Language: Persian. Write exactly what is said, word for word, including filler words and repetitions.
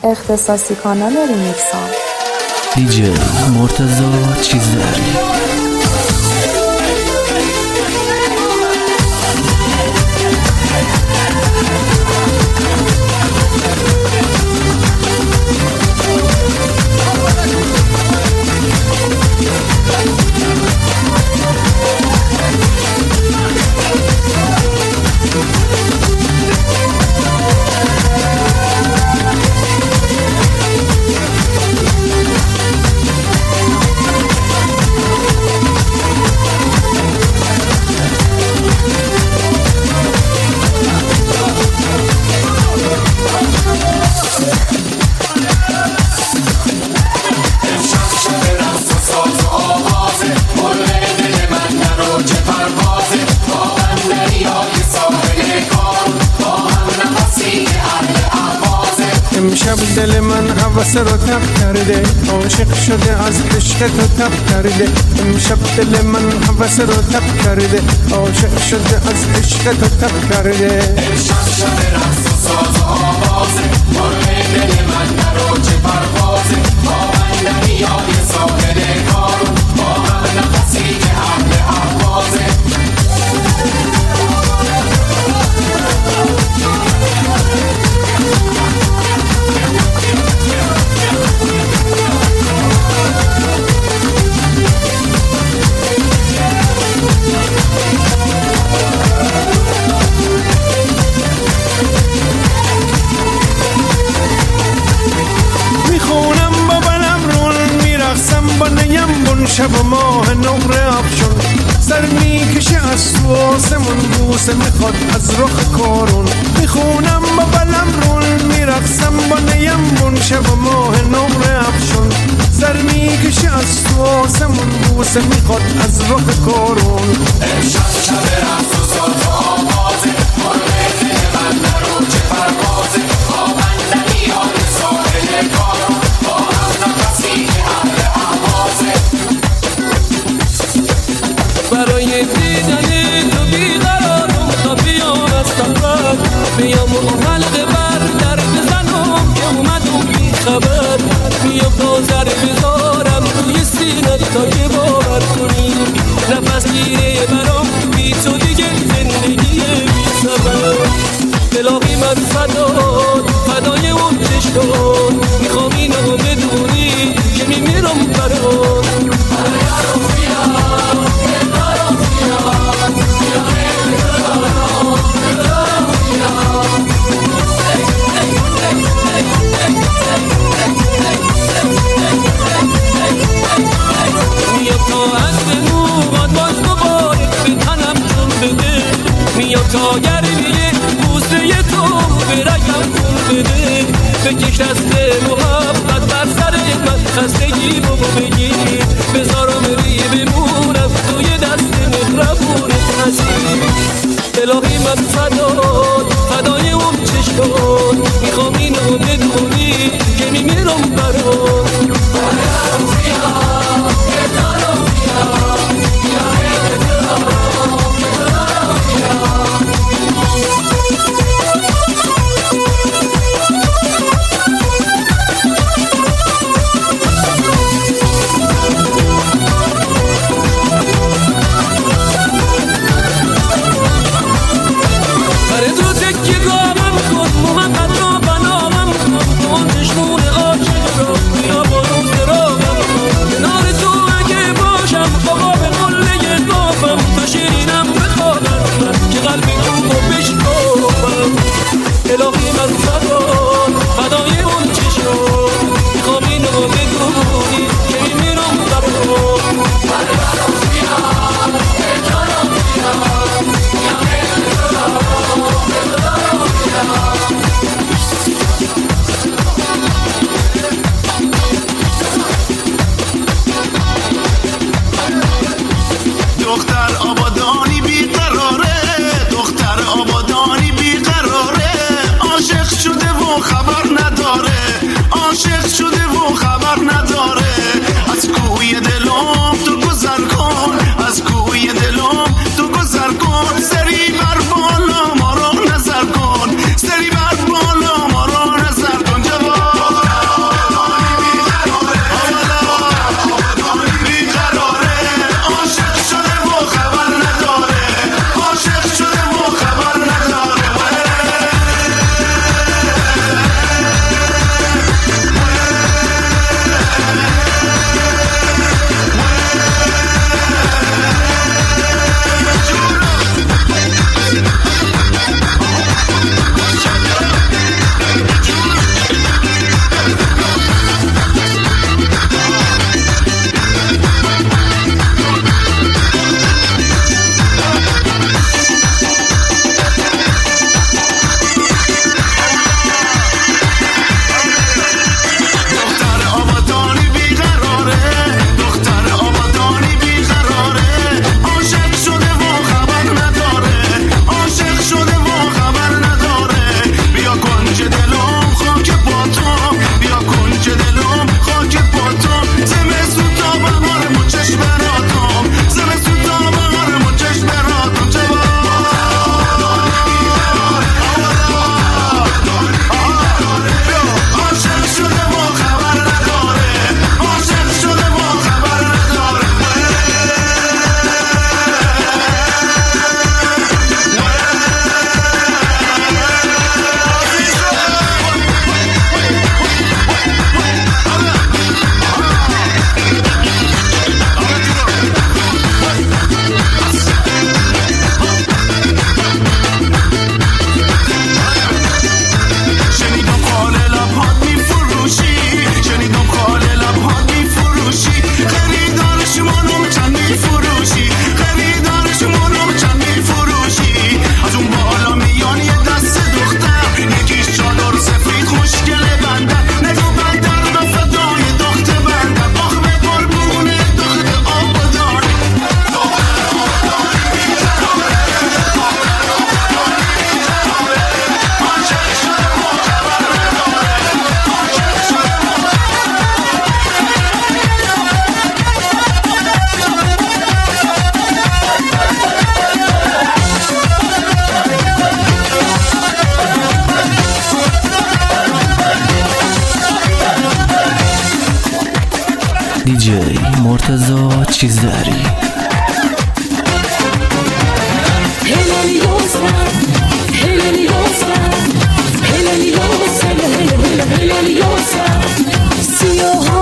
اختصاصی کانال ریمیکسان دیجی مرتضی چیزداری. امشب دل من هوس رو تب کرده، عاشق شده از عشق تو تب کرده. امشب دل من هوس رو تب کرده، عاشق شده از عشق تو تب کرده. امشب شب رقص و ساز و آوازه، مرغ دل من نرو چه پروازه. با من نمیای ساحل کارون، با هم نفسی که اهل احوازه. شب و ماه نقره افشون، سر میکشه از تو آسمون، بوسه میخواد از رخ کارون. میخونم با بلم رون، میرقصم با نیمبون. شب و ماه نقره افشون، سر میکشه از تو آسمون، بوسه میخواد از رخ کارون. امشب شب رقص و ساز و آوازه، مرغ دل من نرو چه پروازه. با من نمیای ساحل کارون، با هم نفسی که اهل احوازه. برای دیدن تو بیقرارم، تا بیام از سفر بیام و حلقه بر در بزنم که اومدم بی خبر. بیام نظر بذارم توی سینه تا که باور کنی، نفس گیره برام بی تو دیگه زندگی بی سبب. الهی من فدات فدای اون چشمان، میخوام اینو بدونی که میمیرم برات. تا گرمیه بوسه تو برگم خون بده، بکش دست محبت بر سر من، خستگی رو بگیر بذارم ری بمونم توی دست مهربون حسین. الهی من فدات فدای اون چشمان، میخوام اینو بدونی که میمیرم برات. الهی من فدات فدای اون چشمان، میخوام اینو بدونی که میمیرم برات. دختر آبادانی بیقراره، دختر آبادانی بیقراره. عاشق شده و خبر نداره، عاشق شده و خبر نداره. از کوی دلم تو گذر کن، از کوی دلم تو گذر کن. سری بر بالا ما رو نظر کن، سری بر بالا ما رو نظر کن. جواب دیجی مرتضی چیزداری. سیاه